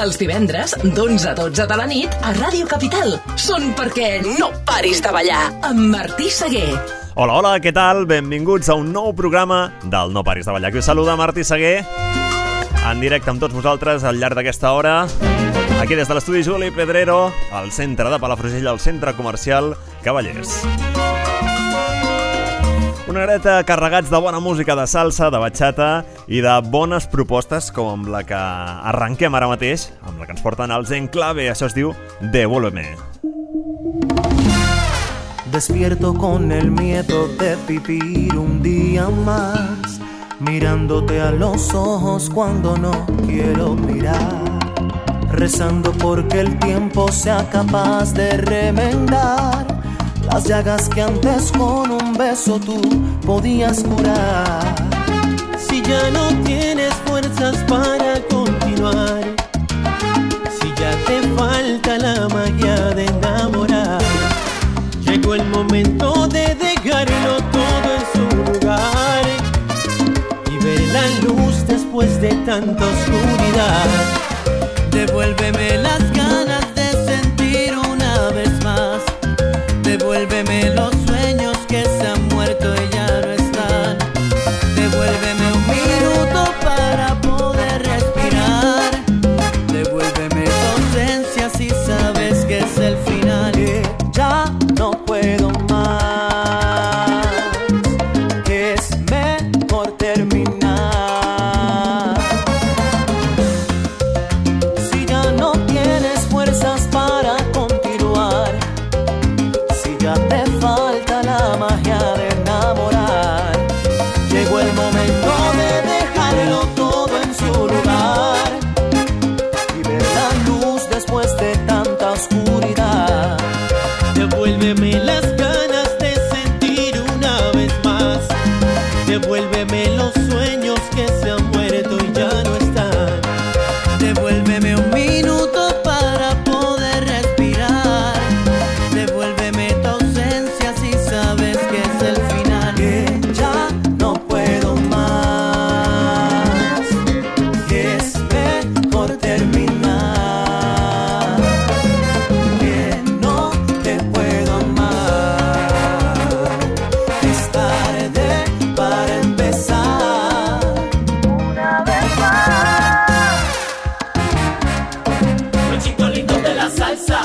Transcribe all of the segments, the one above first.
Els divendres, d'11 a 12 de la nit, a Ràdio Capital. Són perquè no paris de ballar, amb Martí Seguer. Hola, hola, què tal? Benvinguts a un nou programa del No paris de ballar. Aquí us saluda Martí Seguer, en directe amb tots vosaltres al llarg d'aquesta hora. Aquí des de l'estudi Juli Pedrero, al centre de Palafrugell, al centre comercial Cavallers. Una horeta carregats de bona música de salsa, de bachata i de bones propostes com amb la que arrenquem ara mateix, amb la que ens porten els Enclave. Això es diu Devuélveme. Despierto con el miedo de vivir un día más, mirándote a los ojos cuando no quiero mirar, rezando porque el tiempo sea capaz de remendar las llagas que antes con un beso tú podías curar. Si ya no tienes fuerzas para continuar, si ya te falta la magia de enamorar, llegó el momento de dejarlo todo en su lugar y ver la luz después de tanta oscuridad. Devuélveme las ganas de sentir una vez más. Devuélveme los sueños que se han muerto y ya no están. Devuélveme un minuto para poder respirar. Devuélveme tu ausencia si sabes que es el final. Ya no puedo más, que es mejor terminar. Si ya no tienes fuerzas para continuar, si ya te falta la magia de enamorar, llegó el momento de dejarlo todo en su lugar y ver la luz después de tanta oscuridad. Devuélveme las ganas de sentir una vez más. Devuélveme los sueños que se han muerto y ya no están. Devuélveme un minuto para poder respirar. Devuélveme tu ausencia si sabes que es el final. Que ya no puedo más, que es mejor terminar. Que no te puedo más, es tarde para empezar una vez más. Los chicos lindos de la salsa,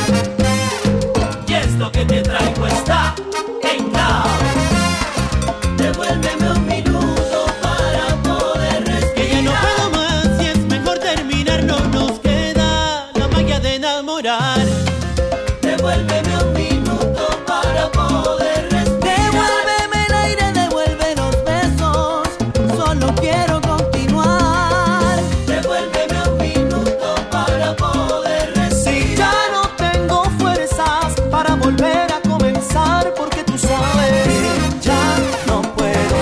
y esto que te traigo está en clave. Devuélveme un minuto para poder respirar. Que ya no puedo más y es mejor terminar. No nos queda la magia de enamorar. Devuélveme un minuto para poder respirar. Devuélveme el aire, devuelve los besos. Solo quiero continuar. Devuélveme un minuto para poder respirar. Si ya no tengo fuerzas para volver a comenzar, porque tú sabes que ya no puedo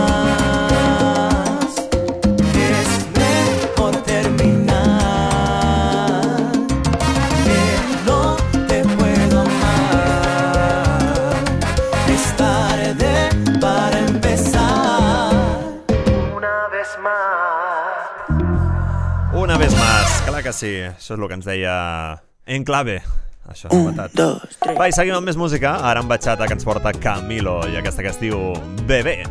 más, que es mejor terminar. Que no te puedo más, es tarde para empezar una vez más. Una vez más, clar que sí. Això és el que ens deia Enclave. Això, novetat. 2, 3. Va, i seguim amb més música. Ara amb bachata que ens porta Camilo i aquesta que es diu Bebé.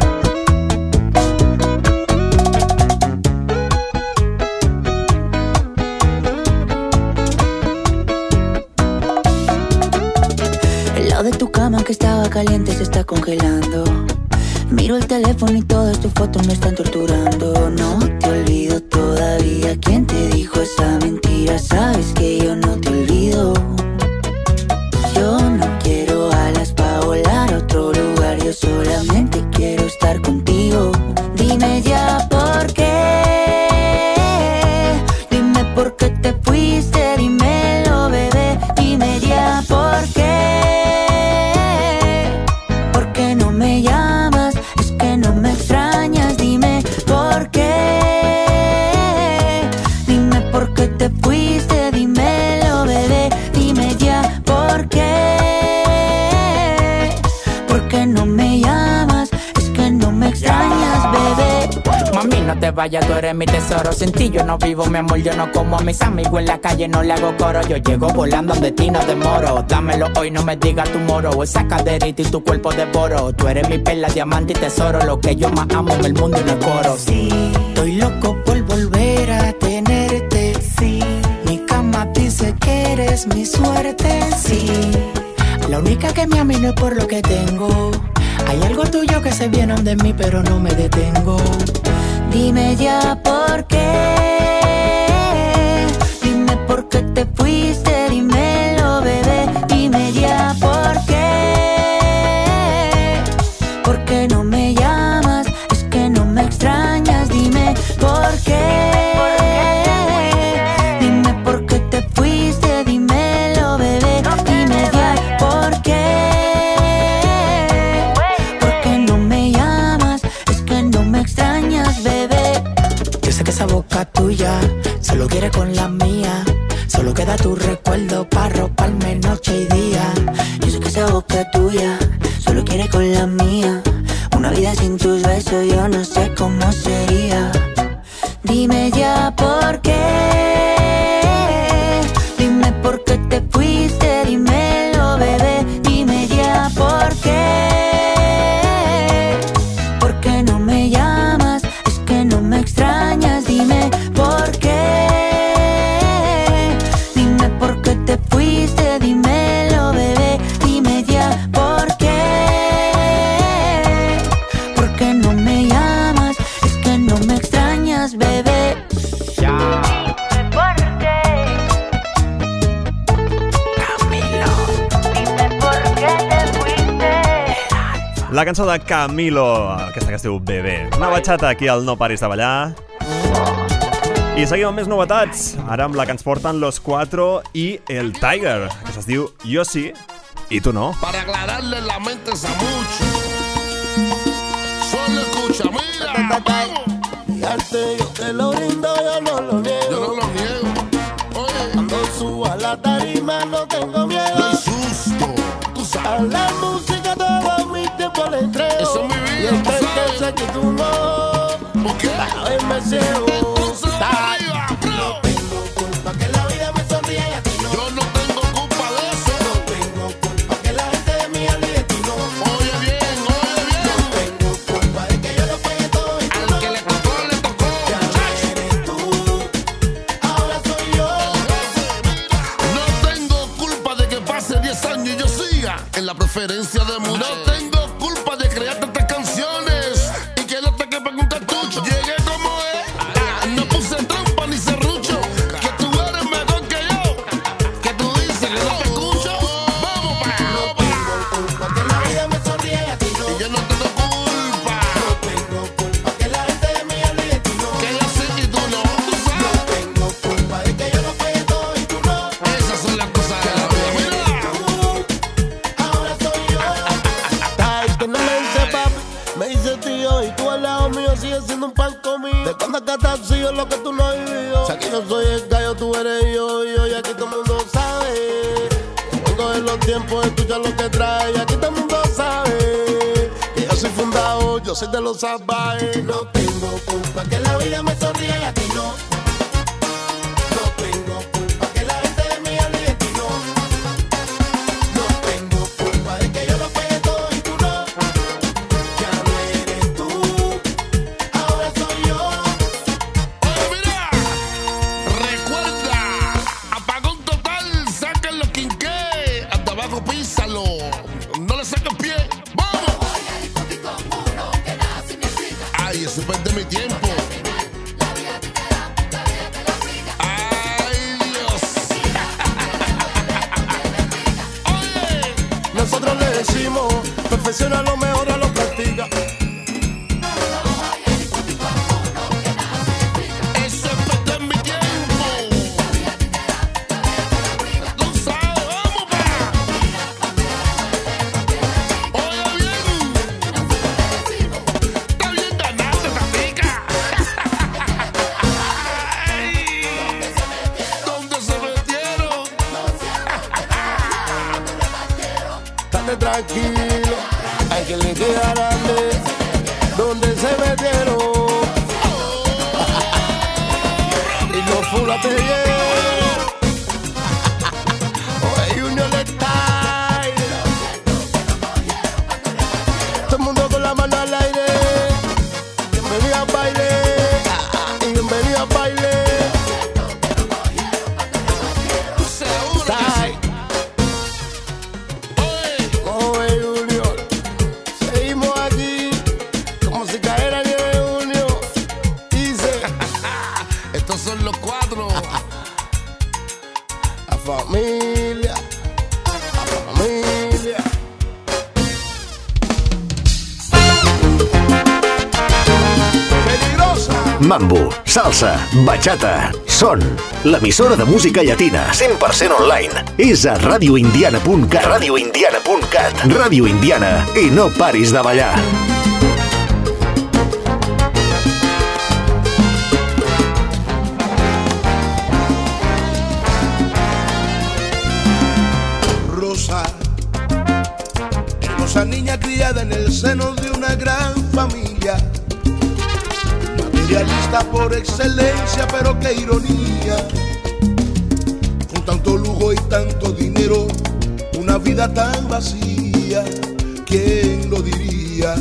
El lado de tu cama que estaba caliente se está congelando. Miro el teléfono y todas tus fotos me están torturando. No te olvido todavía. ¿Quién te dijo esa mentira? Sabes que yo no te olvido. Yo no quiero alas para volar a otro lugar. Yo solamente quiero estar contigo. Dime ya por qué. Dime por qué te fuiste. Dímelo, bebé. Dime ya por qué. ¿Por qué no me llamas? Es que no me extrañas. Dime por qué. Dime por qué vaya, tú eres mi tesoro. Sin ti yo no vivo, mi amor, yo no como a mis amigos en la calle, no le hago coro. Yo llego volando donde ti no demoro. Dámelo hoy, no me digas tu moro. Esa caderita y tu cuerpo devoro. Tú eres mi perla, diamante y tesoro. Lo que yo más amo en el mundo y no coro. Sí, estoy loco por volver a tenerte. Sí, mi cama dice que eres mi suerte. Sí, la única que me ama y no es por lo que tengo. Hay algo tuyo que se viene de mí, pero no me detengo. Dime ya por qué. Dime por qué te fuiste, dímelo, bebé. Dime ya por qué. ¿Por qué no me llamas? Es que no me extrañas. Dime por qué. Dime por qué te fuiste, dímelo, bebé. Dime ya por qué. Esa boca tuya solo quiere con la mía. Solo queda tu recuerdo para roparme noche y día. Yo sé que esa boca tuya solo quiere con la mía. Una vida sin tus besos yo no sé cómo sería. Dime ya por qué. Dime por qué te fuiste, dímelo, bebé. Dime ya por qué. ¿Por qué no me llamas? Es que no me extrañas. Dime por qué. Dime por qué te fuiste, dímelo, bebé. Dime ya por qué. ¿Por qué no me llamas? Es que no me extrañas, bebé. Ya. Dime por qué. Camilo, dime por qué te fuiste. La cançó de Camilo, aquesta que es diu Bebé. Una batxata aquí al No Paris de Ballar. I seguim amb més novetats. Ara amb la que ens porten Los Cuatro i el Tiger, que es diu Yo sí y tú no. Para aclararle la mente a mucho. Solo escucha, mira, vamos. Mi arte yo te lo brindo, yo no lo niego. Yo no lo niego. Oye, Cuando subo a la tarima no tengo miedo. no hay susto, tú A sabes. la música todo mi tiempo le entrego. Eso es mi vida, Y este tú que sabes. sé que tú no. ¿Por qué? Cada vez me ciego. Entonces, arriba, bro. Tengo culpa que la vida me sonríe y a ti no. Yo no tengo culpa de eso. No tengo culpa que la gente de mí hable de ti no. Oye bien, oye bien. Tengo culpa de que yo lo pague todo y tú Al no. que le tocó, Ya muchacho. eres tú, ahora soy yo. No tengo culpa de que pase 10 años y yo siga en la preferencia de muchos. No tengo culpa de crearte estas canciones y que no te quepan un cartucho. Llegué como es, no puse trampa ni serrucho. Que tú eres mejor que yo, que tú dices que no te escucho. Vamos para allá. Culpa que la vida me sonríe y a ti no. Y yo no tengo culpa, Tengo culpa que la gente de mí hable de ti no. que yo sí y tú no, tú sabes. Tengo culpa de que yo lo pague todo y tú no. Esas son las cosas de la vida. Mira. Ahora soy yo. Ay, que no me dice papi, me dice tío. Y tú al lado mío sigues siendo un pan conmigo. De cuando acá te sigo lo que tú no has vivido. Si aquí yo soy el gallo, tú eres yo. Y aquí todo el mundo sabe. Vengo de los tiempos, escucha lo que trae. Y aquí todo el mundo sabe que yo soy fundador, yo soy de los salvajes. No tengo culpa que la vida me sonríe y a ti no. No tengo culpa que la gente de mí hable de ti no. No tengo culpa de que yo lo pague todo y tú no. Ya no eres tú, ahora soy yo. Oye, mira, recuerda, apagón total, saquen los quinqué, hasta abajo písalo, no le saques pie, vamos. Ay, eso pierde mi tiempo. Ay, Dios. Oye, Nosotros le decimos, perfecciona lo mejor a lo practica. eso es perder mi tiempo. Tú sabes, vamos para. Oye bien, está bien ganarte, tatica. Ay, ¿dónde se metieron? Estate tranquilo, hay que le queda grande. Donde se metieron. fúlate bien. Oye, Junior Style. Todo el mundo con la mano al aire. Bienvenido al baile. Y bienvenido al baile. Mambo, salsa, bachata, son l'emissora de música llatina 100% online. És a radioindiana.cat. radioindiana.cat. Ràdio Indiana i no paris de ballar. Rosa, hermosa niña criada en el seno de una gran familia. Materialista por excelencia, pero qué ironía. Con tanto lujo y tanto dinero, una vida tan vacía, ¿quién lo diría?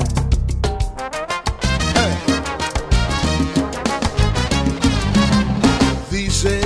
Dice,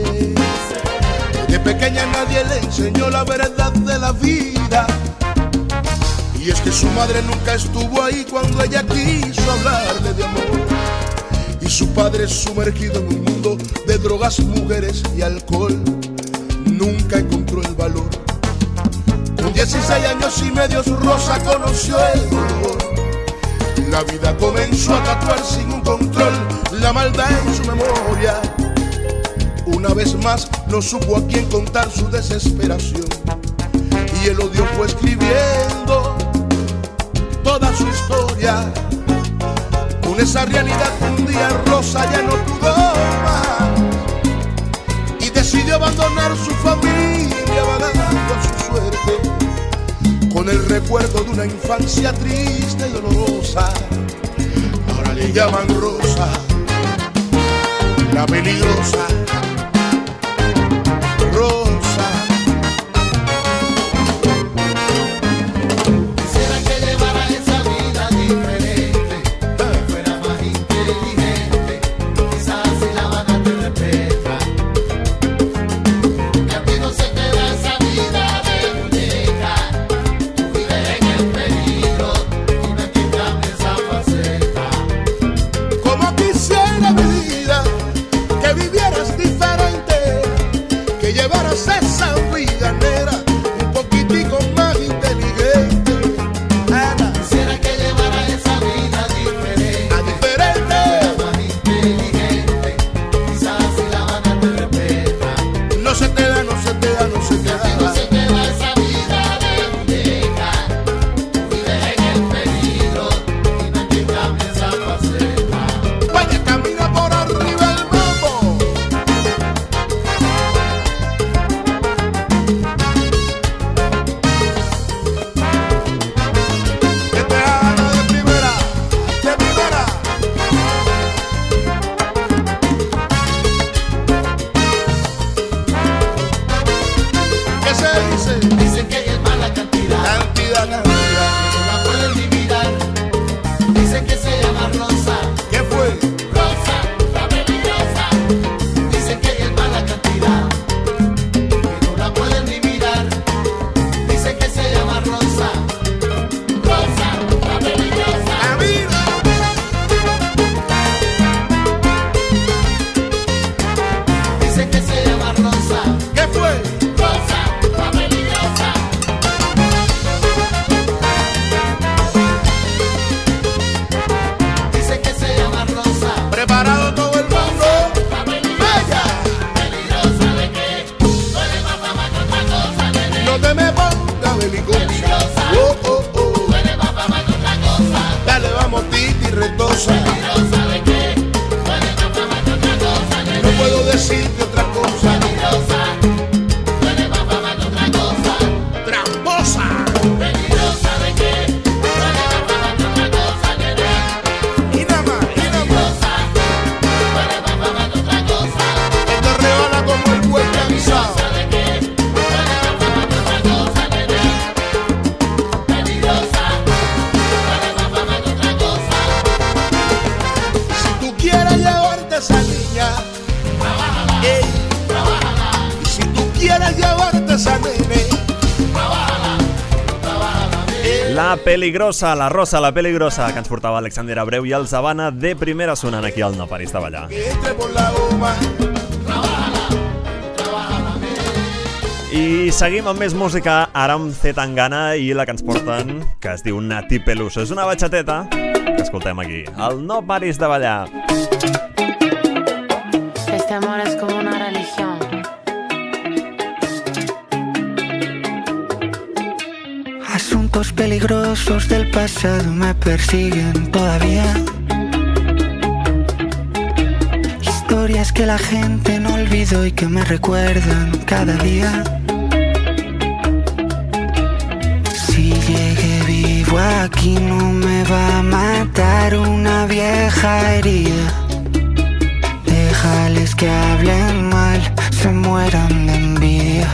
de pequeña nadie le enseñó la verdad de la vida. Y es que su madre nunca estuvo ahí cuando ella quiso hablarle de amor. Y su padre, sumergido en un mundo de drogas, mujeres y alcohol, nunca encontró el valor. Con 16 años y medio Rosa conoció el dolor. La vida comenzó a tatuar sin un control la maldad en su memoria. Una vez más no supo a quién contar su desesperación. Y el odio fue escribiendo toda su historia. Con esa realidad un día Rosa ya no pudo más y decidió abandonar su familia vagando a su suerte, con el recuerdo de una infancia triste y dolorosa. Ahora le llaman Rosa, la peligrosa. Rosa. La Peligrosa, la Rosa, la Peligrosa, que ens portava Alexander Abreu i els Habana de primera sonant aquí al No Paris de Ballar. I seguim amb més música, ara amb C. Tangana i la que ens porten, que es diu Nati Peluso. És una batxateta que escoltem aquí, al No Paris de Ballar. Este amor es como una religión. Asuntos peligrosos del pasado me persiguen todavía. Historias que la gente no olvidó y que me recuerdan cada día. Si llegué vivo aquí no me va a matar una vieja herida. Déjales que hablen mal, se mueran de envidia.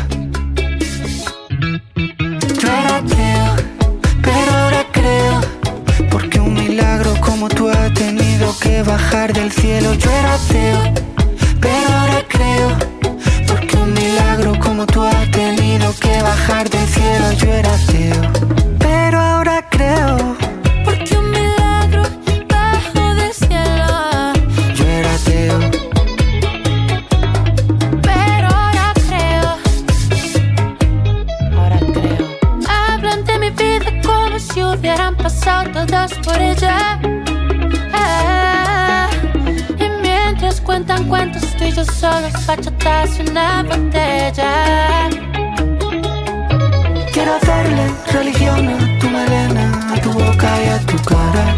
Yo era ateo, pero ahora creo, porque un milagro como tú ha tenido que bajar del cielo. Yo era ateo, pero ahora creo, porque un milagro como tú ha tenido que bajar del cielo. Yo era ateo, pero ahora creo, Porque un milagro bajo del cielo. yo era ateo. Pero ahora creo. Hablan de mi vida como si hubieran pasado todos por ella. Y mientras cuentan cuentos, tú y yo solos, bachatas y una botella. Quiero hacerle religión a tu melena, a tu boca y a tu cara.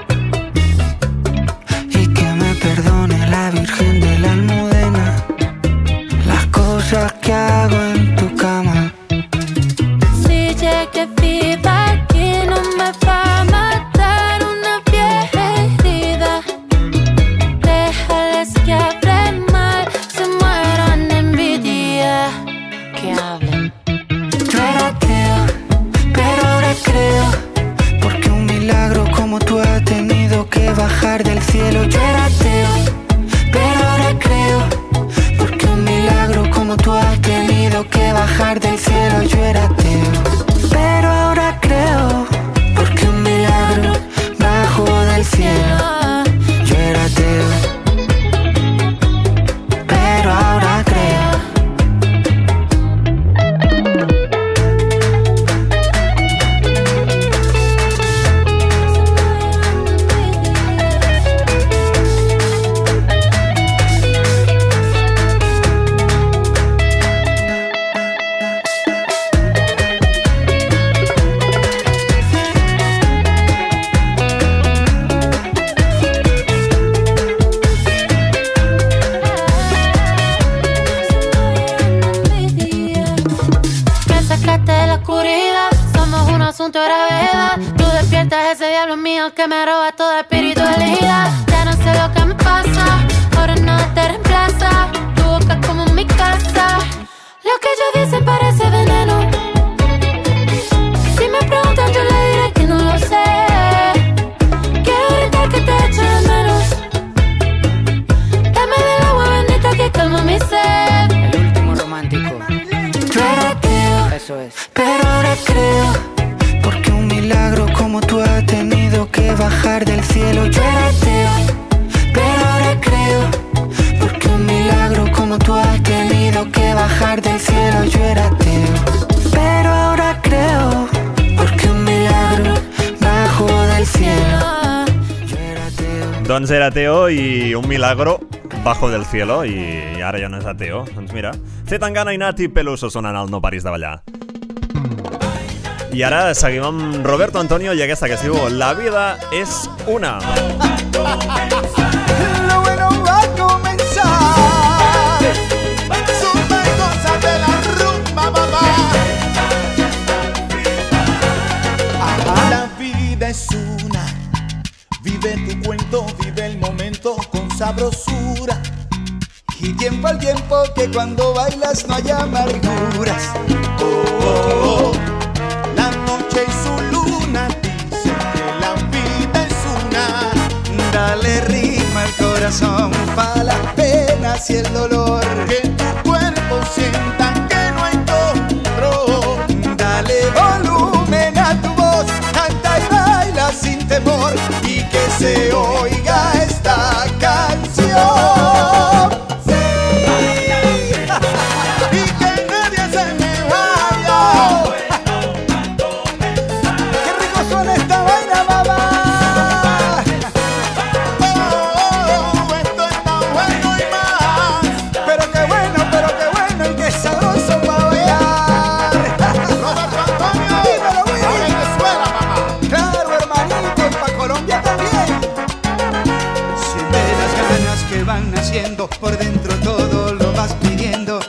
Y que me perdone la Virgen de la Almudena las cosas que hago en tu cama. Si llegué viva aquí no me va a matar una vieja herida. Déjales que hablen mal, se mueran de envidia. Que hablen. Yo era ateo, pero ahora creo, porque un milagro como tú ha tenido que bajar del cielo. Yo era ateo, pero ahora creo, porque un milagro como tú ha tenido que bajar del cielo. Yo era ateo, pero ahora creo, porque un milagro bajó del cielo. Yo era ateo, pero ahora creo. Me sacaste de la oscuridad, somos un asunto de gravedad. Tú despiertas ese diablo mío que me roba toda espiritualidad. Ya no sé lo que me pasa, ahora nada te reemplaza. Tu boca es como mi casa, lo que ellos dicen parece veneno. Si me preguntan yo le diré que no lo sé. Quiero gritar que te echo de menos. Dame del agua bendita que calma mi sed. El último romántico. Yo era ateo, eso es, pero ahora creo, porque un milagro como tú ha tenido que bajar del cielo. Yo era ateo, pero ahora creo, porque un milagro como tú ha tenido que bajar del cielo. Yo era ateo, pero ahora creo, porque un milagro bajó del cielo. Yo era ateo. Doncs era ateo i un milagro bajo del cielo, i ara ja no és ateo. Doncs mira, C. Tangana i Nati Peluso sonant al No Paris de Ballar. I ara seguim amb Roberto Antonio i aquesta que es diu La vida és una. Lo bueno va a comenzar. Super cosas de la rumba, mamá. La vida es una. Vive tu cuento, vive el momento con sabrosura. Y tiempo al tiempo que cuando bailas no hay amarguras. Oh, oh, oh. La noche y su luna dicen que la vida es una. Dale ritmo al corazón pa' las penas y el dolor. Que tu cuerpo sienta que no hay control. Dale volumen a tu voz, canta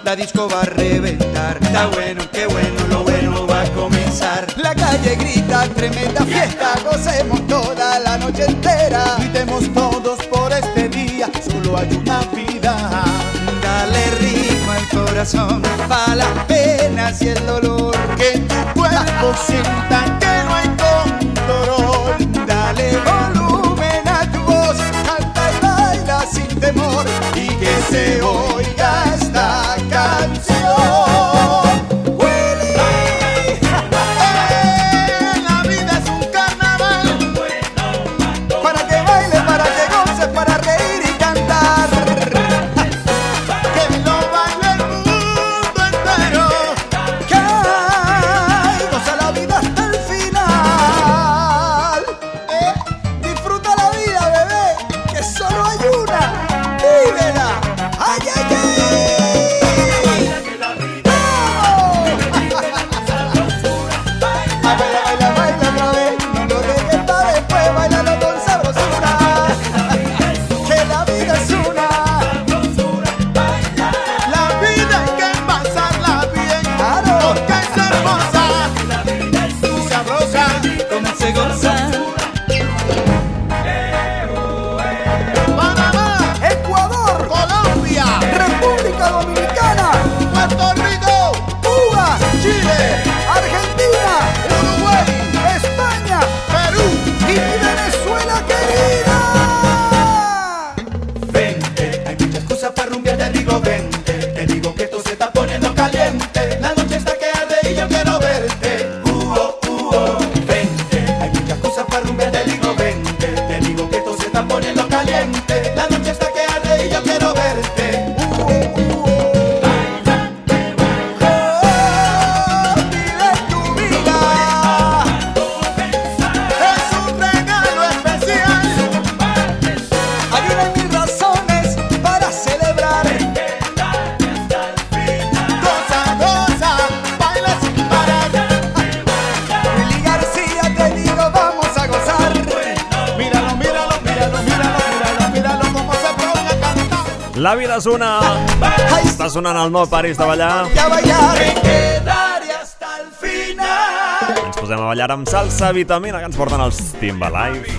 la disco va a reventar. Está bueno, qué bueno, lo bueno va a comenzar. La calle grita, tremenda fiesta, gocemos toda la noche entera. Gritemos todos por este día, solo hay una vida. Dale ritmo al corazón, pa' las penas y el dolor. Que tu cuerpo sienta que no hay control. Dale volumen a tu voz, canta y baila sin temor. Y que se oiga esta canción. La vida es un carnaval, para que baile, para que goce, para reír y cantar. Que lo baile el mundo entero, que goza la vida hasta el final. Disfruta la vida, bebé, que solo hay una. Vívela. ¡Ay, ay, ay! Baila, baila otra vez, no lo dejes para después, bailalo con sabrosura. Que la vida es una. La vida hay que pasarla bien, porque es hermosa y sabrosa como se goza. Panamá, Ecuador, Colombia, República Dominicana, Puerto Rico, Cuba, Chile, Argentina, Uruguay, España, Perú y Venezuela querida. Vente, hay muchas cosas para rumbear, te digo vente. Te digo que esto se está poniendo caliente. La noche está que arde y yo quiero verte. Vente, hay muchas cosas para rumbear, te digo vente. Te digo que esto se está poniendo caliente. La noche está que arde y yo quiero verte. Vive tu vida. Es un regalo especial. Hay una de mis razones para celebrar. Goza, goza, baila sin parar. Willy García, te digo, vamos a gozar. Míralo, míralo, míralo, míralo, míralo, míralo cómo se pone a cantar. La vida és una. Està sonant el No Paris de Ballar. Y a bailar y quedar y hasta el final. Ens posem a ballar amb salsa vitamina que ens porten els Timbalive.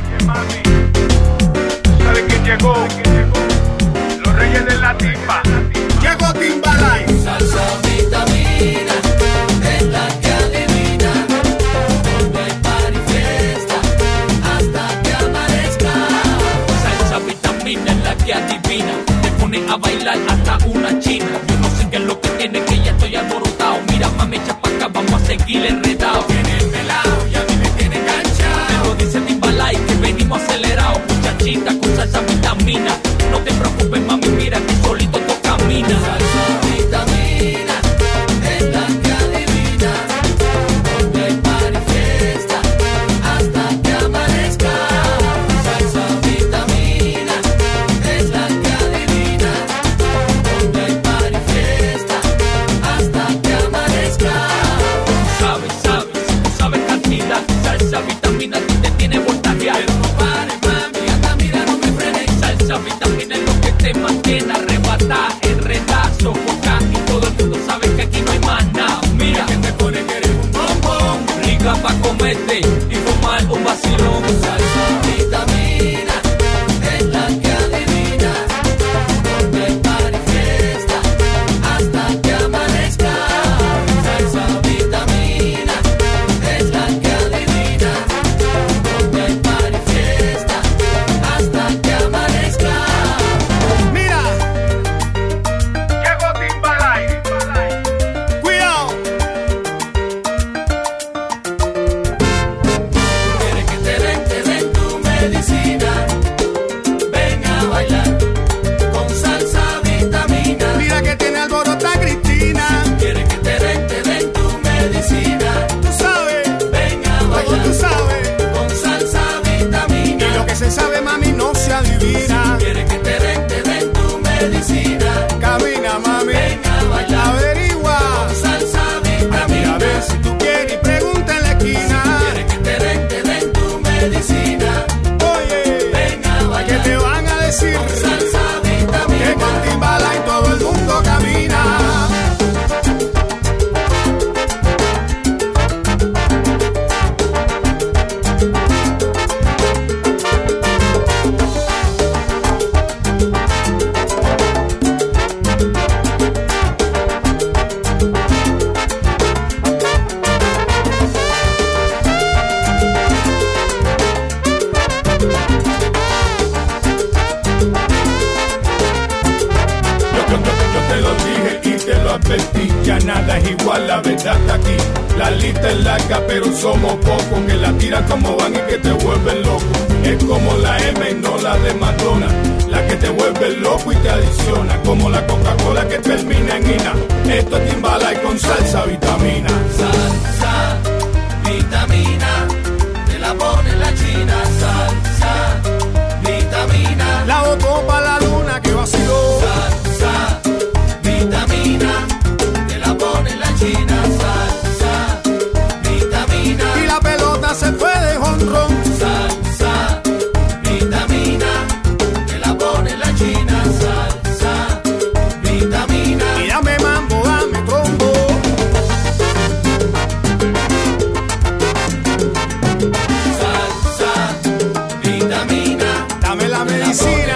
¿Sabe quién llegó? Los reyes de la timba. Llegó Timbalive. Salsa vitamina, es la que adivina. Donde hay party fiesta, hasta que amanezca. Salsa vitamina es la que adivina. Te pone a bailar hasta una china. Yo no sé qué es lo que tiene, que ya estoy alborotado. Mira, mami, echa pa' acá, vamos a seguir enredado. Tiene el pelao y a mí me tiene enganchado. Me lo dice Timbalive, que venimos acelerados. Muchachita con salsa vitamina. No te preocupes, mami, mira que solito tú caminas. Salsa vitamina. todas, la verdad está aquí. La lista es larga, pero somos pocos que la tiran como van y que te vuelven loco. Es como la M y no la de Madonna, la que te vuelve loco y te adiciona, como la Coca-Cola que termina en ina. Esto es Timbalay con salsa vitamina. Salsa vitamina, te la pone la china. Salsa vitamina, la botó pa' la luna que vaciló. Salsa vitamina, te la pone la china. Salsa vitamina, y la pelota se fue de jonrón. Salsa vitamina, te la pone la china. Salsa vitamina, y dame mambo, dame trombo. salsa vitamina, Dame la medicina.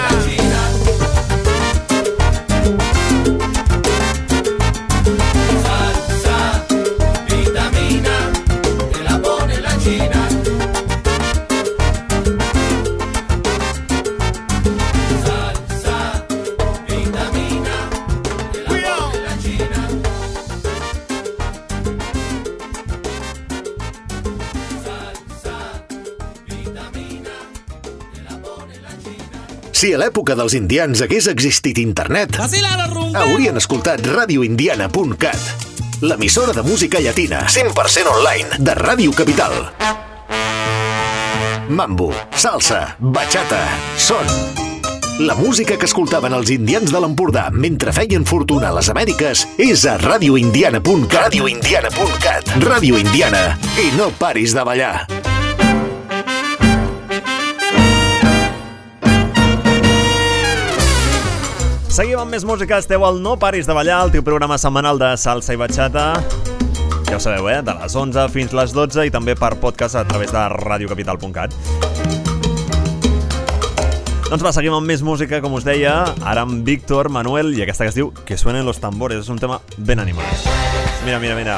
salsa vitamina, te la pone la china. Salsa vitamina, te la pone la china. Salsa vitamina, te la pone la china. Si a l'època dels indians hagués existit internet, haurien escoltat radioindiana.cat, l'emissora de música llatina 100% online de Ràdio Capital. Mambo, salsa, bachata, son. La música que escoltaven els indians de l'Empordà mentre feien fortuna a les Amèriques és a radioindiana.cat. Radioindiana.cat. Ràdio Indiana. I no paris de ballar. Seguim amb més música, esteu al No Paris de Ballar, el teu programa setmanal de salsa i bachata. Ja ho sabeu, de les 11 fins les 12 i també per podcast a través de radiocapital.cat. Doncs va, seguim amb més música, com us deia, ara amb Víctor Manuel i aquesta que es diu Que suenen los tambores. És un tema ben animat. Mira, mira, mira.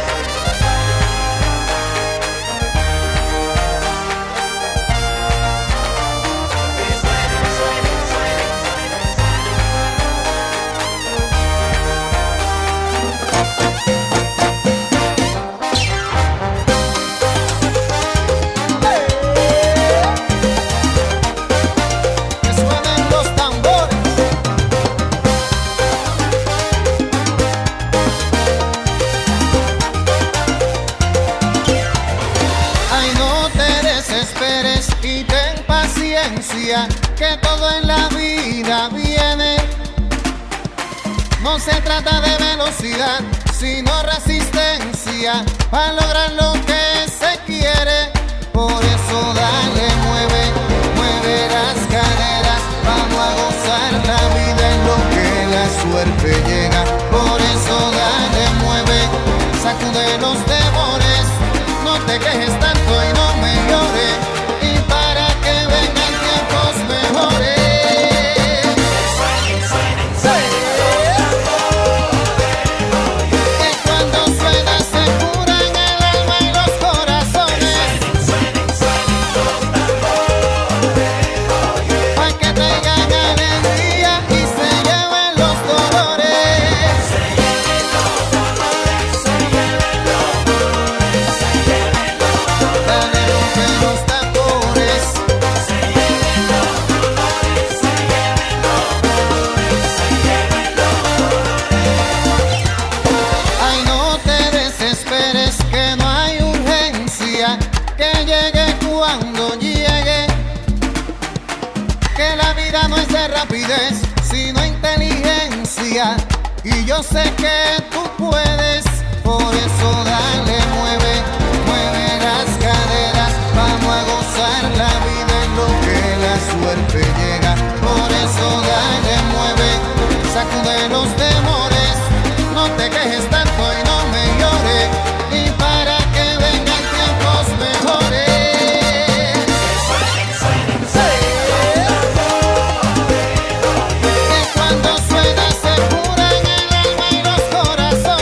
Que todo en la vida viene. No se trata de velocidad, sino resistencia para lograr lo que se quiere. Por eso dale, mueve, mueve las caderas. Vamos a gozar la vida en lo que la suerte llega. Por eso dale, mueve, sacude los temores. No te quejes tanto y no me llores. Y para que vengan tiempos mejores. Que cuando suena se curan el alma y los corazones. Pa' que traigan alegría y se lleven los dolores. Dale, rompe los tambores. Ay, no te desesperes, que no hay urgencia, que llegue cuando llegue, que la vida no es de rapidez, sino inteligencia, y yo sé que tú puedes, por eso dale, mueve, mueve las caderas, vamos a gozar la vida en lo que la suerte llega, por eso dale, mueve, sacude los temores, no te quejes tanto y no me llores, y para que vengan tiempos mejores. Que cuando suena se curan el alma y los corazones.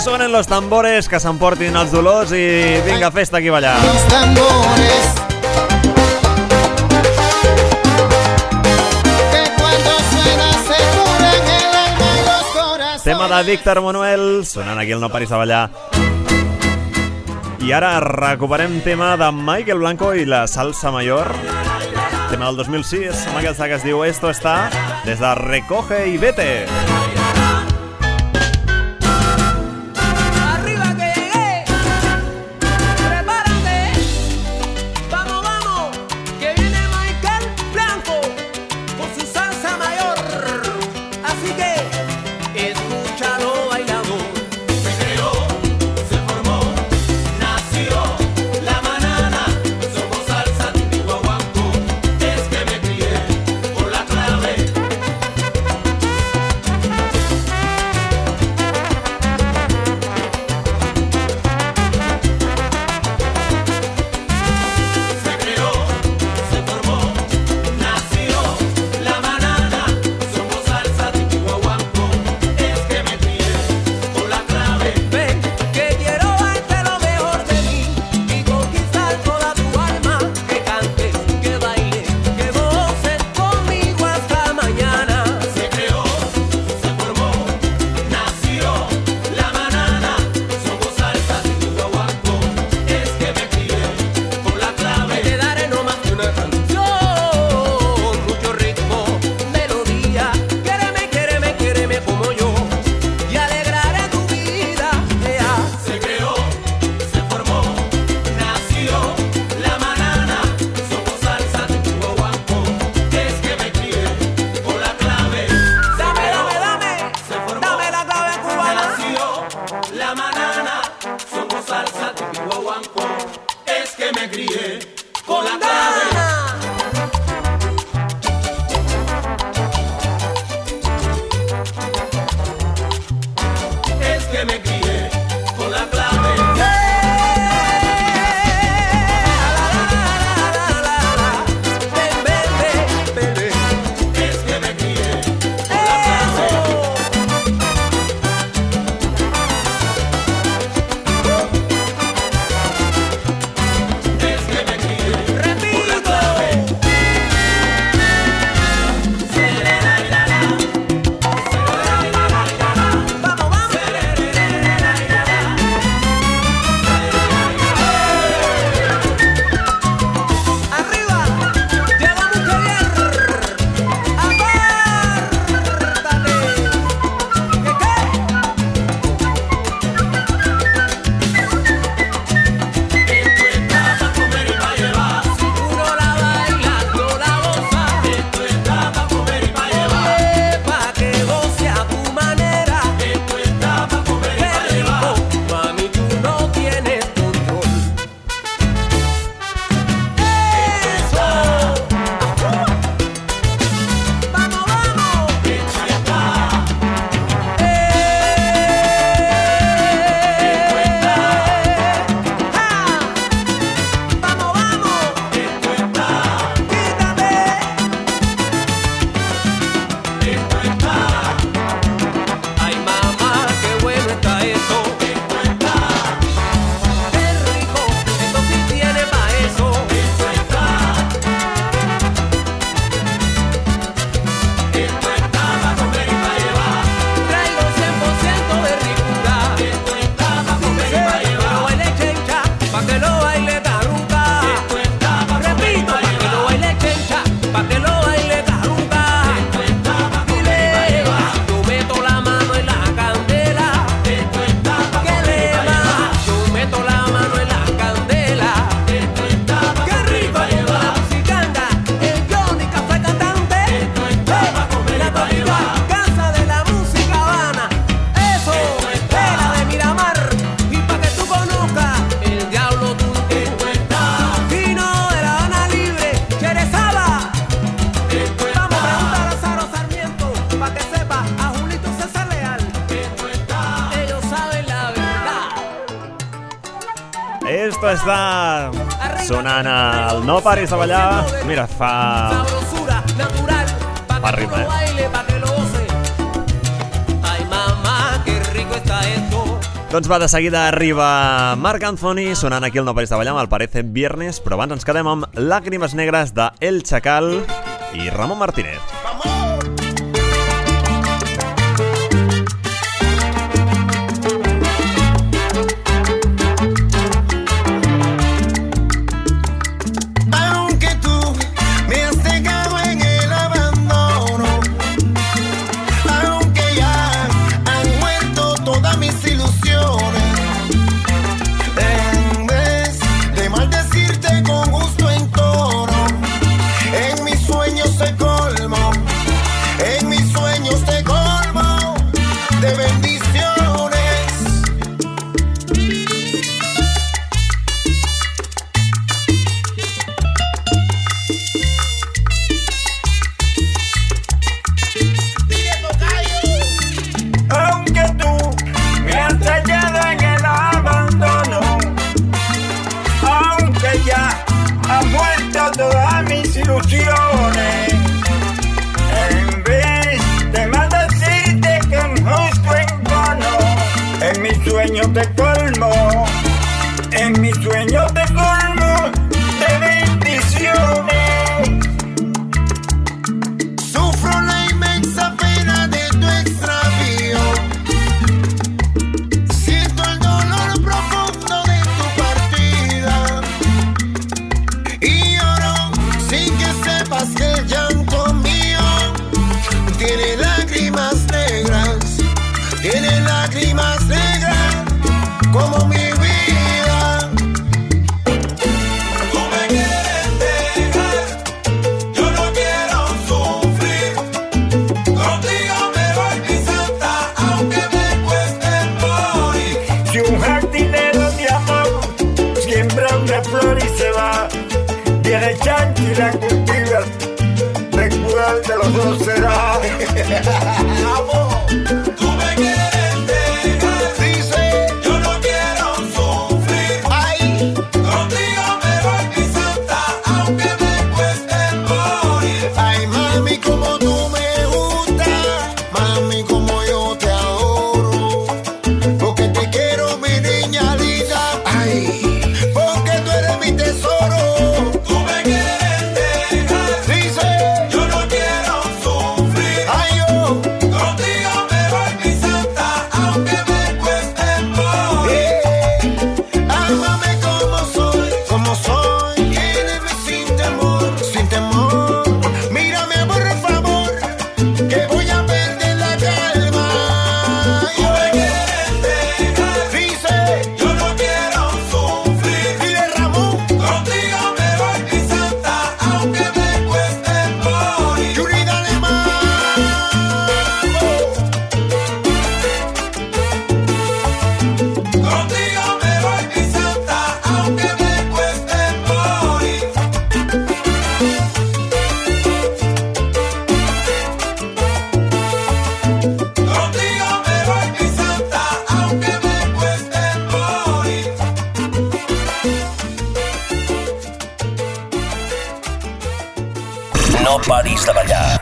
sonen los tambores, que s'emportin els dolors i vinga, festa aquí a ballar. Los tambores. Que cuando suena se curan el alma y los corazones. Tema de Víctor Manuel, sonant aquí al No Paris de Ballar. I ara recuperem tema de Michael Blanco i la Salsa Mayor. Tema del 2006, amb aquesta que es diu Esto Está, des de Recoge y Vete. Esto està sonant al No Paris de Ballar. Mira, fa rima, Doncs va, de seguida arriba Marc Anthony sonant aquí al No Paris de Ballar amb el Parece Viernes, però abans ens quedem amb Lágrimas Negras de El Chacal i Ramon Martínez. No paris de ballar.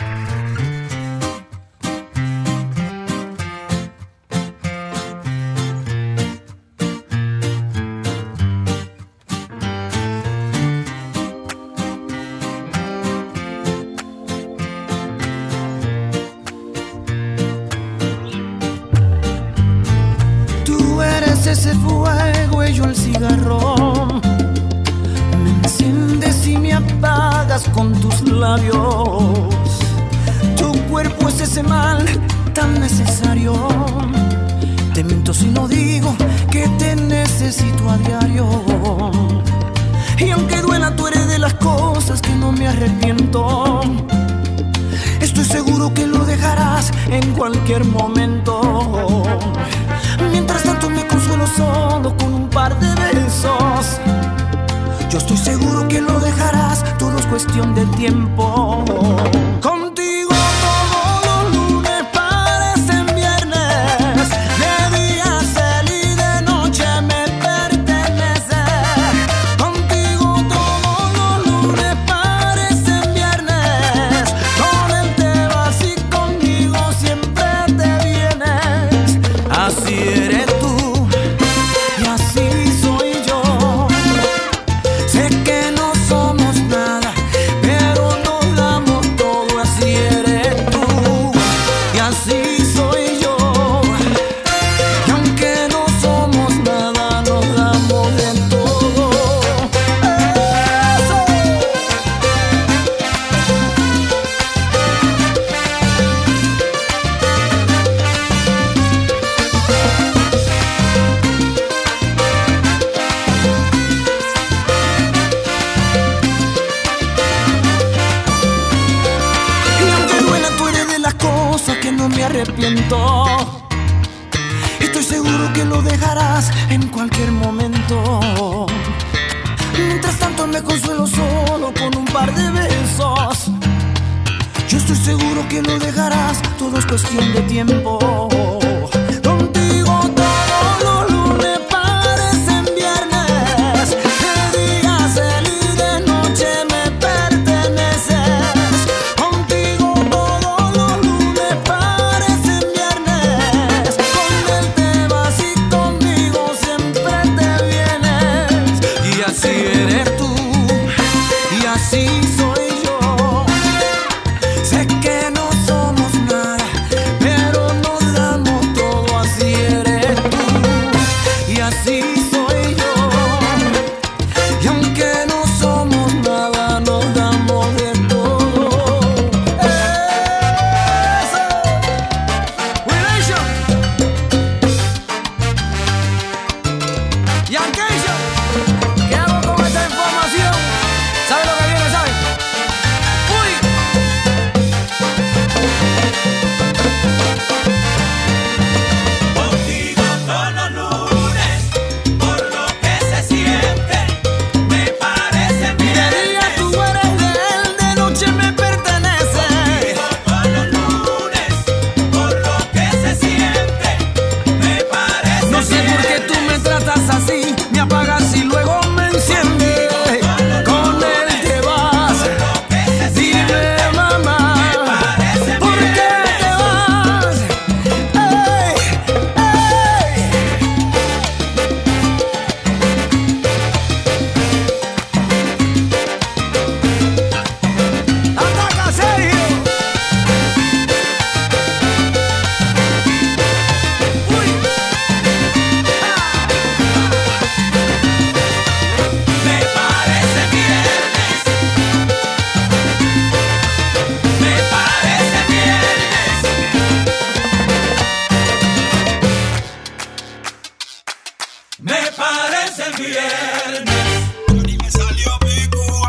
Tú eres ese fuego y yo el cigarro. Me enciendes y me apagas con tus labios. Tu cuerpo es ese mal tan necesario. Te miento si no digo que te necesito a diario. Y aunque duela, tú eres de las cosas que no me arrepiento. Estoy seguro que lo dejarás en cualquier momento. Mientras tanto me consuelo solo con un par de besos. Yo estoy seguro que lo dejarás, todo es cuestión de tiempo. Contigo todos los lunes parecen viernes. De día cel y de noche me pertenece. Contigo todos los lunes parecen viernes. Con él te vas y conmigo siempre te vienes. Así eres tú. que no me arrepiento. Estoy seguro que lo dejarás en cualquier momento. Mientras tanto me consuelo solo con un par de besos. Yo estoy seguro que lo dejarás, todo es cuestión de tiempo. Contigo todos los lunes parecen viernes. De día salir, de noche me perteneces. Contigo todos los lunes parecen viernes. Con él te vas y conmigo siempre te vienes. Y así eres tú, y así soy yo. Sé que no somos nada, pero nos damos todo. Así eres tú, y así soy yo. Y aunque no somos nada, nos damos de todo. ¡Eso! ¡Wilation! ¡Yankeisha! ¿Qué hago con esta información? ¿Sabe lo que viene? ¿Sabe? ¡Uy! Contigo todos los lunes, por lo que se siente, me parece bien. De día tú eres de él, de noche me pertenece. Todos los lunes, por lo que se siente, me parece No sé por qué tú me tratas así, me apagas y luego me enciendes. Con él te vas, dime mamá, ¿por qué te vas? ¡Ey! ¡Ey! ¡Ataca, Sergio! ¡Uy! Me parece viernes, me parece viernes, me parece viernes. Me salió picúa,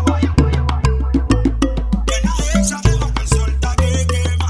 que nadie sabe más que el sol está que quema.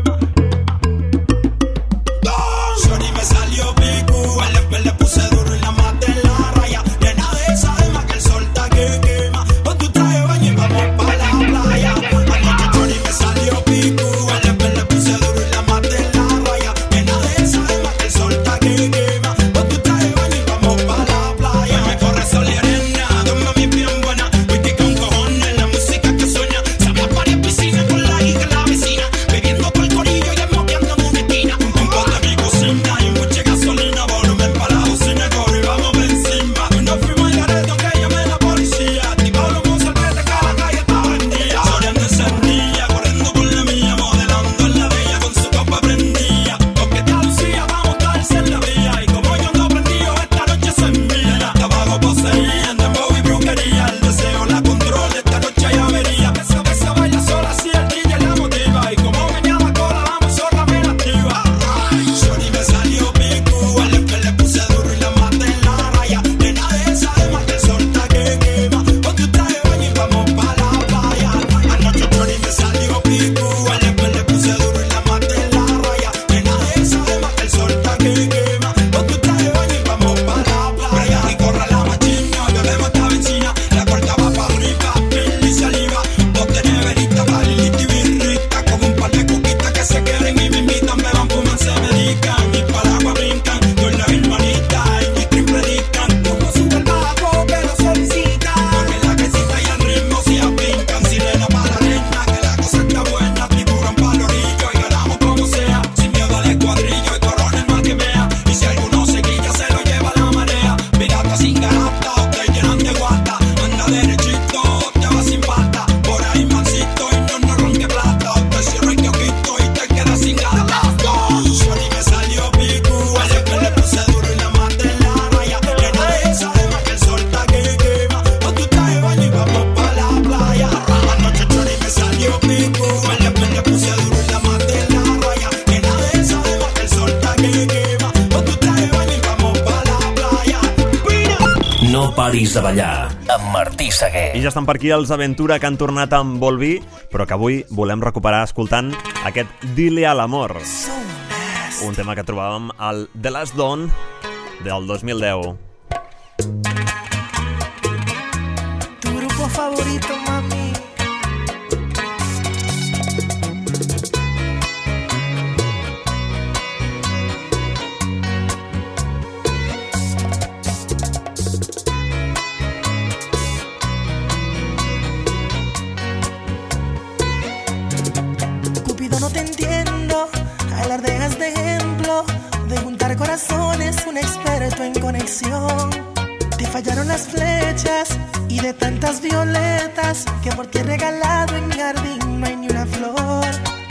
Shorty me salió picúa, le puse duro y la maté en la raya. Que nadie sabe más que el sol está que quema. Pon tu traje de baño y vamos pa' la playa. Anoche Shorty me salió picúa, le puse duro y la maté en la raya. Que nadie sabe más que el sol está que quema. Pon tu traje de baño y vamos pa' la playa. Me corre sol y arena, dos mami bien buena. Whisky con cojones, la música que suena. Sabe a varias piscinas con la hija y la vecina. Bebiendo todo el corillo y desmoqueando en una esquina. Un poco de mi cocina y mucha gasolina. Volumen para la bocina, corre y vamos por encima. Nos fuimos al garete que llamé la policía. Activado los conservetes que la calle estaba prendida. Soleando encendida, corriendo por la mía. Modelando en la bella con su copa prendida. Porque te Lucía va a montarse en la vía. Y como yo no prendido, esta noche se mía. Tabaco poseía, dembow y brujería. El deseo la control, esta noche ya vería. Esa baila sola si el DJ la motiva. Y como venía la cola, la zorra me la activa. Shorty me salió picúa, le puse duro y la maté en la raya. Que nadie sabe más que el sol está que quema. Ponte un traje de baño y vamos pa' la playa. Anoche Shorty me salió picúa, le puse duro y la maté en la raya. Que nadie sabe más que el sol está que quema. Ponte un traje de baño y vamos pa' la playa. Y corre la machina, bebemos esta benzina. La corta va pa' arriba, pil y saliva. Bote neverita, palilita y birrita. Con un par de coquitas que se quieren y me invitan. Me van, fuman, se medican y para el agua brincan. Con las hermanitas en mi stream predican. Como sube el bajo que lo solicita. Porque la quesita y el ritmo se apincan. Sirena para la reina, que la cosa está buena. Tiburón pa' el orillo y ganamos como sea. Sin miedo al escuadrillo y corona el mal que mea. Y si alguno se quilla se lo lleva la marea. Pirata sin garata, te llenan de guata. Anda derechito, te vas sin falta. Por ahí mansito y no ronque plata. Te cierro el kiosquito y te quedas sin gata. Shorty me salió picúa, le puse duro y la maté en la raya. Que nadie sabe más que el sol está que quema. Pon tu traje de baño y vamos pa' la playa. Anoche Shorty me salió picúa, le puse duro y la maté en la raya. Que nadie sabe más que el sol está que quema. Pon tu traje de baño y vamos pa' la playa. No paris de ballar amb Martí Seguer. I ja estan per aquí els Aventura, que han tornat amb Volví, però que avui volem recuperar escoltant aquest Dile a l'amor, un tema que trobàvem al The Last Dawn del 2010. Tu grupo favorito, mami. No te entiendo, alardeas de ejemplo, de juntar corazones, un experto en conexión. Te fallaron las flechas y de tantas violetas que por ti he regalado en mi jardín no hay ni una flor.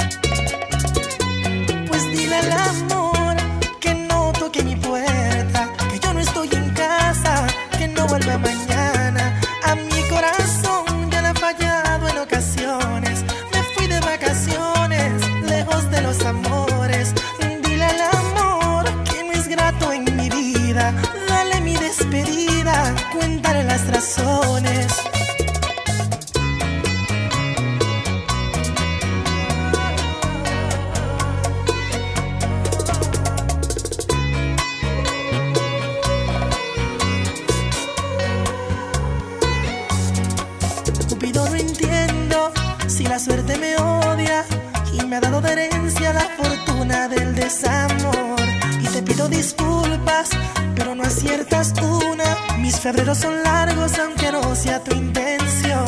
Pues dile al amor que no toque mi puerta, que yo no estoy en casa, que no vuelva mañana. A mi corazón ya le ha fallado en ocasiones. Me fui de vacaciones lejos de los amores. Dile al amor que no es grato en mi vida. Dale mi despedida, cuéntale las razones. Cupido, no entiendo si la suerte me odia y me ha dado de herencia la fortuna del desamor. Y te pido disculpas, pero no aciertas una. Mis febreros son largos, aunque no sea tu intención.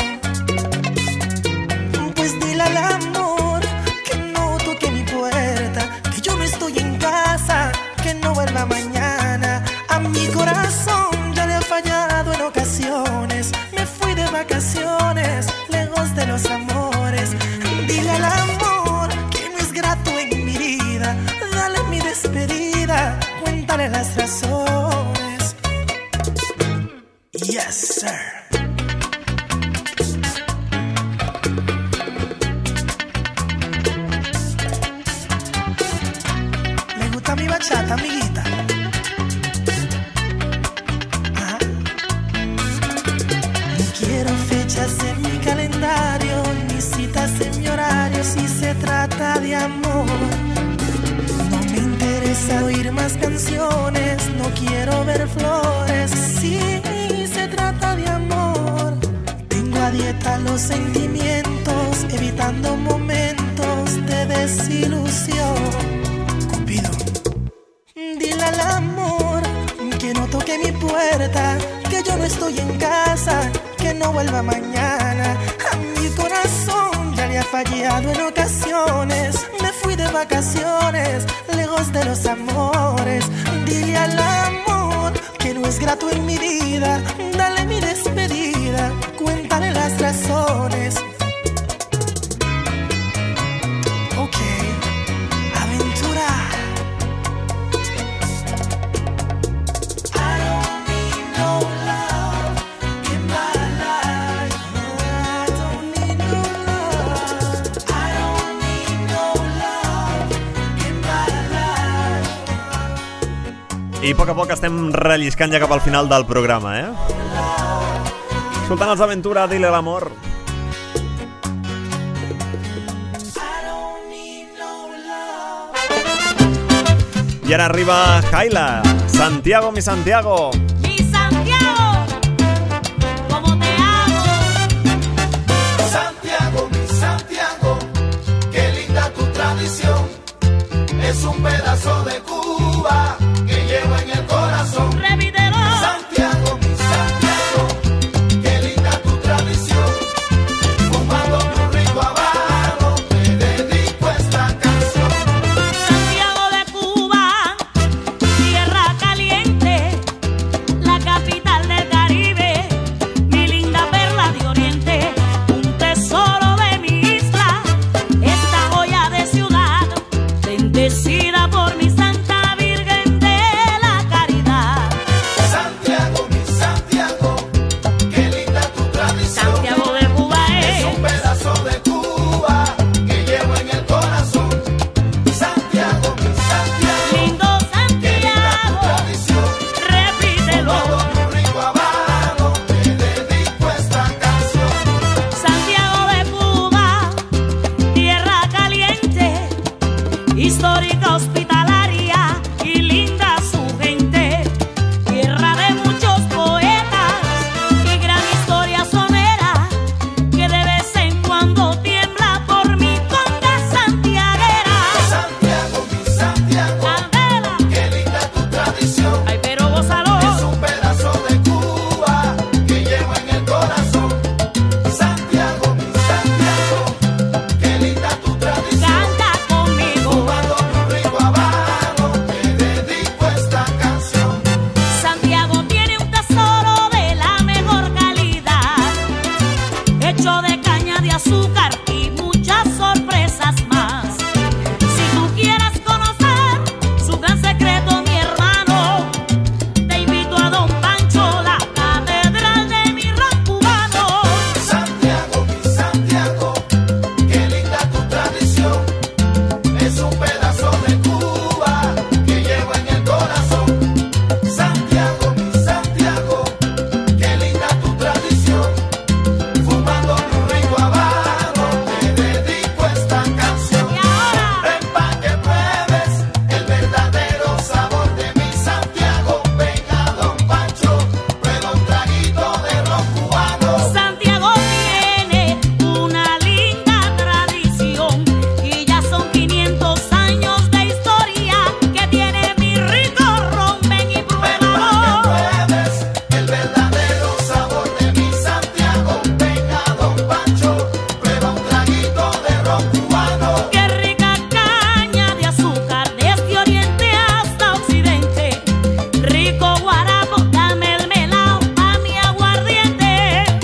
Pues dile al amor que no toque mi puerta, que yo no estoy en casa, que no vuelva mañana. A mi corazón ya le ha fallado en ocasiones. Me fui de vacaciones, lejos de los amores. Dile al amor que no es grato en mi vida. Dale mi despedida, cuéntale las razones. Yes, sir. ¿Le gusta mi bachata, amiguita? Ajá. No quiero fechas en mi calendario, ni citas en mi horario si se trata de amor. No me interesa oír más canciones, no quiero ver flores si se trata de amor. Tengo a dieta los sentimientos, evitando momentos de desilusión. Cupido, dile al amor que no toque mi puerta, que yo no estoy en casa, que no vuelva mañana. A mi corazón ya le ha fallado en ocasiones. Me fui de vacaciones, lejos de los amores. Dile al amor que no es grato en mi vida. Dale mi despedida, cuéntale las razones. Ok, Aventura. I don't need no love in my life. I don't need no love. I don't need no love in my life. I a poc estem relliscant ja cap al final del programa, Escoltant els Aventura, Dile a l'amor. I ara arriba Jaila, Santiago, mi Santiago. Mi Santiago, ¿cómo te amo? Santiago, mi Santiago, qué linda tu tradición. Es un pedazo de Cuba que llevo en el corazón. Repítelo. Santiago, mi Santiago, qué linda tu tradición. Fumando un rico habano, te dedico esta canción. Santiago de Cuba, tierra caliente, de azúcar y muchas sorpresas más. Si tú quieres conocer su gran secreto, mi hermano, te invito a Don Pancho, la catedral de mi ron cubano. Santiago, mi Santiago, qué linda tu tradición. Es un pedazo de Cuba que llevo en el corazón. Santiago, mi Santiago, qué linda tu tradición. Fumando un rico habano, te dedico esta canción. Ven pa' que pruebes el verdadero sabor de mi Santiago. Venga, Don Pancho, prueba un traguito de ron cubano. Santiago tiene una linda tradición y ya son 500 años de historia que tiene mi rico ron. Ven y pruébalo. Pruebes el verdadero sabor de mi Santiago. Venga, Don Pancho, prueba un traguito de ron cubano. Qué rica caña de azúcar desde oriente hasta occidente. Rico guarapo, dame el melao pa' mi aguardiente.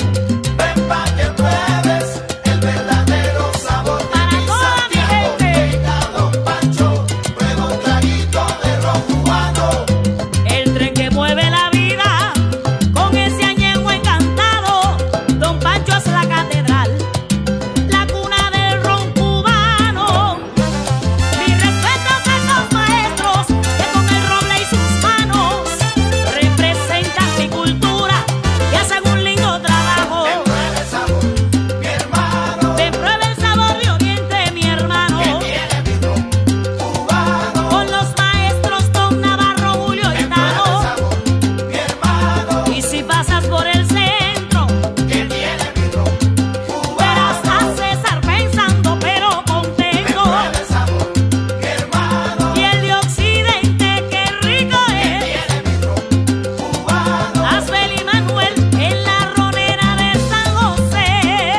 Ven pa' que pruebes el verdadero sabor de mi Santiago. Venga, Don Pancho, prueba un traguito de ron cubano. El tren que mueve la vida con ese añejo encantado. Don Pancho es la catedral, la cuna del ron cubano. Mi respeto a esos maestros que con el roble y sus manos representan mi cultura y hacen un lindo trabajo. Ven, prueba el sabor, mi hermano. Ven, prueba el sabor de Oriente, mi hermano. Que tiene mi ron cubano. Con los maestros Don Navarro, Julio y Ven, prueba el Tano. sabor, mi hermano. Y si pasas por el centro, Que tiene mi ron verás cubano. a César pensando pero Ven, contento. prueba el sabor, mi hermano. Y el de Occidente, qué rico es. Tiene mi ron cubano. Asbel y Manuel en la ronera de San José.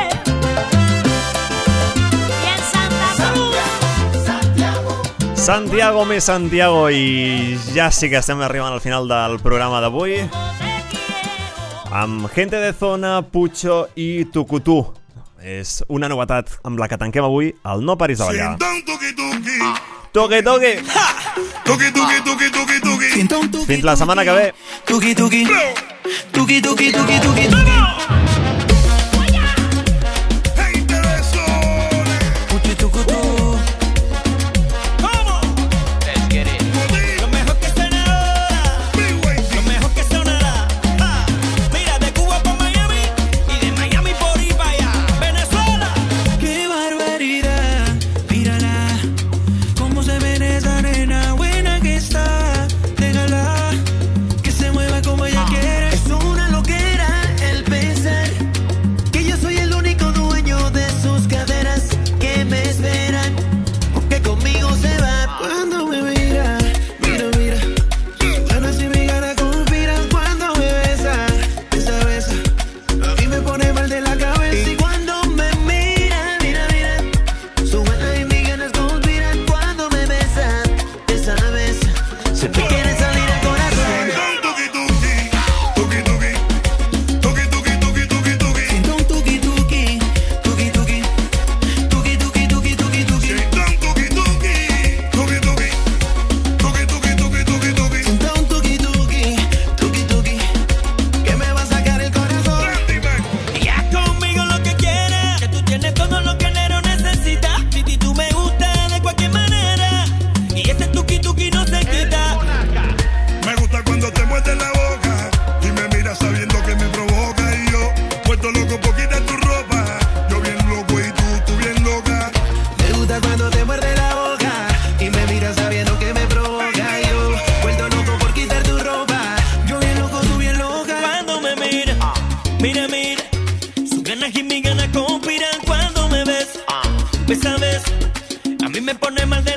Y en Santa Cruz. Santiago. Santiago, més Santiago, i ja sí que estem arribant al final del programa d'avui amb Gente de Zona, Pucho i Tucutú. És una novetat amb la que tanquem avui el No Paris de Ballar. Toque, toque! Fins la setmana que ve. Tuki tuki, tuki tuki tuki tuki. Puchi tucutú. Lo mejor que suena ahora, lo mejor que sonará. Mira, de Cuba pa' Miami y de Miami por ahí pa' allá. Venezuela. Qué barbaridad, mírala, cómo se ve esa nena buena que está. Déjala que se mueva como ella quiere. Es una loquera el pensar que yo soy el único dueño de sus caderas que me esperan, porque conmigo se va. Cuando me mira, mira, mira, sus ganas y mi ganas conspiran cuando me besa, besa, besa. A mí me pone mal de la cabeza. Y cuando me mira, mira, mira, sus ganas y mis ganas conspiran cuando me besa, besa, besa. Se te quiere salir el corazón. Siento un tuki tuki, tuki tuki, tuki tuki tuki tuki tuki. Siento un tuki tuki, tuki tuki, que me va a sacar el corazón. Y haz conmigo lo que quieras, que tú tienes todo lo que el negro necesita. Si tú me gustas de cualquier manera, y este tuki tuki no se quita. Me gusta cuando te muerdes la boca y me miras sabiendo que me provoca. Y yo, puesto loco por quitar tu ropa. Yo bien loco y tú bien loca. Me gusta cuando te muerde la boca y me miras sabiendo que me provoca. Yo, vuelto loco por quitar tu ropa. Yo bien loco, tú bien loca. Cuando me mira, mira, mira, sus ganas y mis ganas conspiran cuando me ves. Besa, besa, a mí me pone mal de